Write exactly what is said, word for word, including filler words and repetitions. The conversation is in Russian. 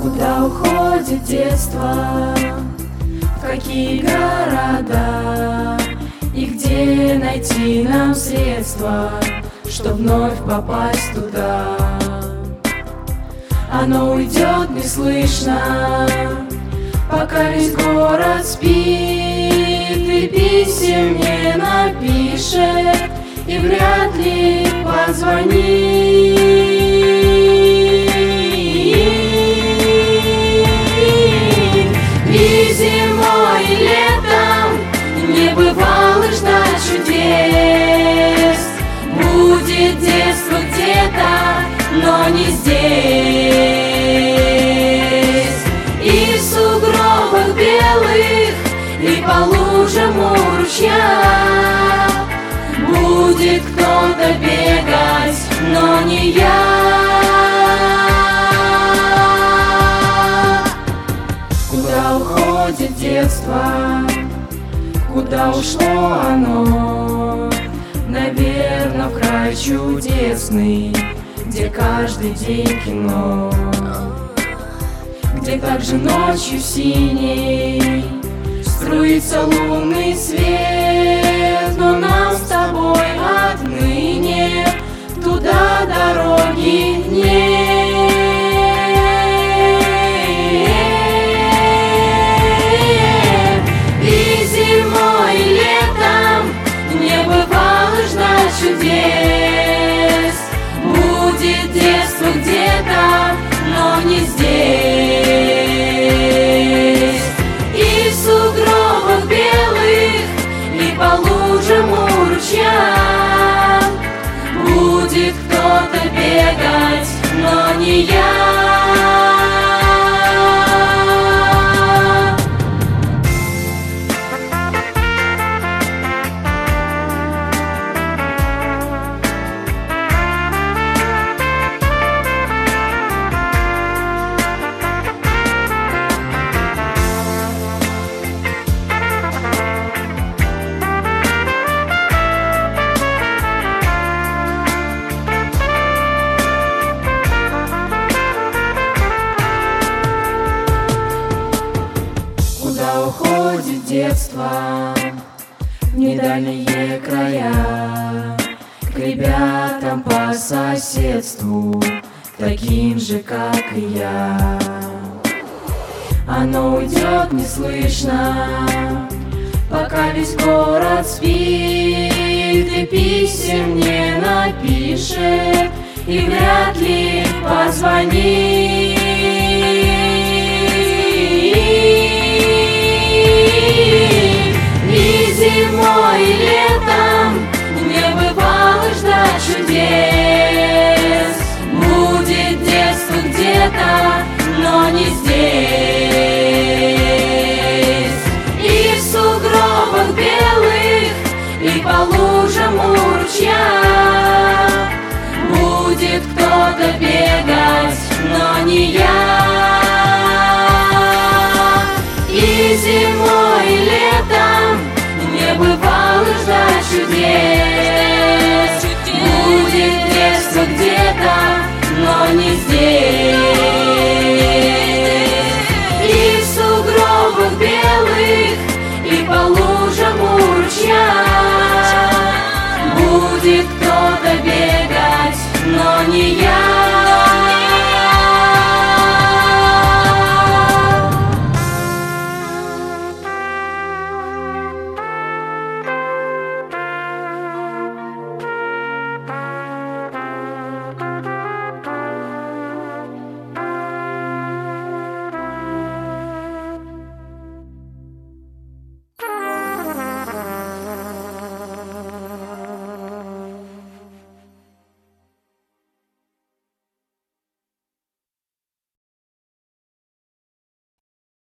Куда уходит детство, в какие города, и где найти нам средства, чтоб вновь попасть туда? Оно уйдет неслышно, пока весь город спит, и писем не напишет, и вряд ли позвонит. И зимой, и летом не бывало ждать чудес. Будет детство где-то, но не здесь. И в сугробах белых, и по лужам у ручья будет кто-то бегать, но не я. Куда уходит детство, куда ушло оно? Наверно, в край чудесный, где каждый день кино, где также ночью синей струится лунный свет. Но нам с тобой отныне туда дороги нет. И зимой, и летом не бывало ждать чудес. Будет детство где-то, но не здесь. И в сугробах белых, и по лужам у ручья будет кто-то бегать, но не я. Куда уходит детство, в недальние края, к ребятам по соседству, таким же, как и я. Оно уйдет неслышно, пока весь город спит, и писем не напишет, и вряд ли позвонит. И зимой, и летом не бывало ждать чудес. Будет детство где-то, но не здесь. И в сугробах белых, и по лужам у ручья будет кто-то бегать, но не я. И зимой, и летом не бывало ждать чудес. Будет детство где-то, но не здесь. И в сугробах белых, и по лужам у ручья будет